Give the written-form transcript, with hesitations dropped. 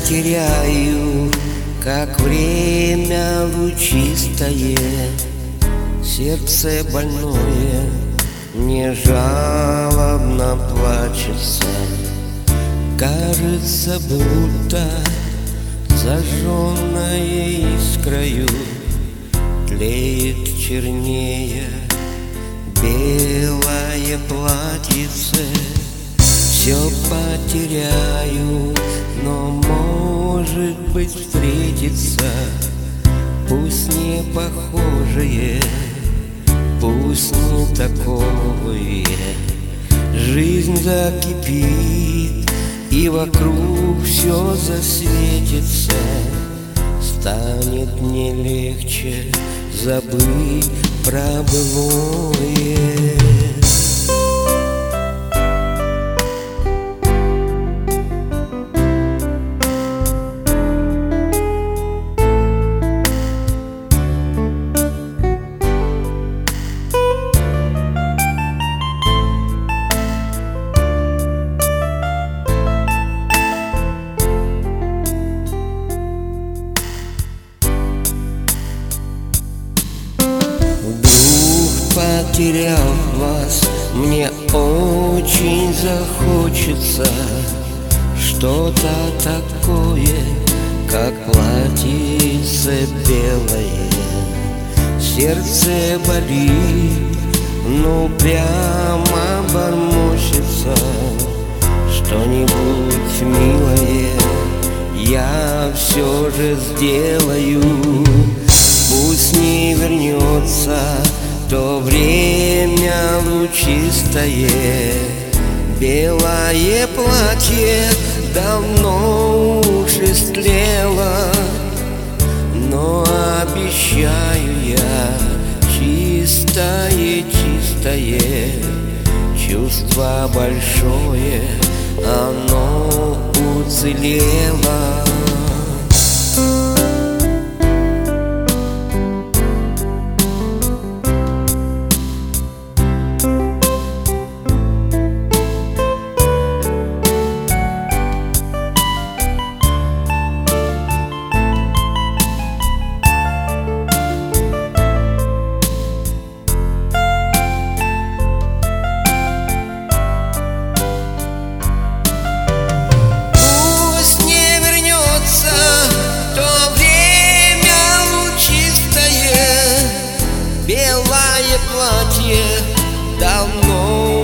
потеряю, как время лучистое. Сердце больное не жалобно плачется. Кажется, будто зажженное искрою тлеет чернее белое платьице. Все потеряю, но, может быть, встретится, пусть не похожее, пусть не такое. Жизнь закипит, и вокруг все засветится. Станет не легче забыть про былое. Потерял вас, мне очень захочется что-то такое, как платьице белое. Сердце болит, ну прямо бормочется. Что-нибудь милое я все же сделаю. Пусть не вернется то время лучистое. Белое платье давно уж истлело, но обещаю я чистое, чистое. Чувство большое, оно уцелело. Белое платье давно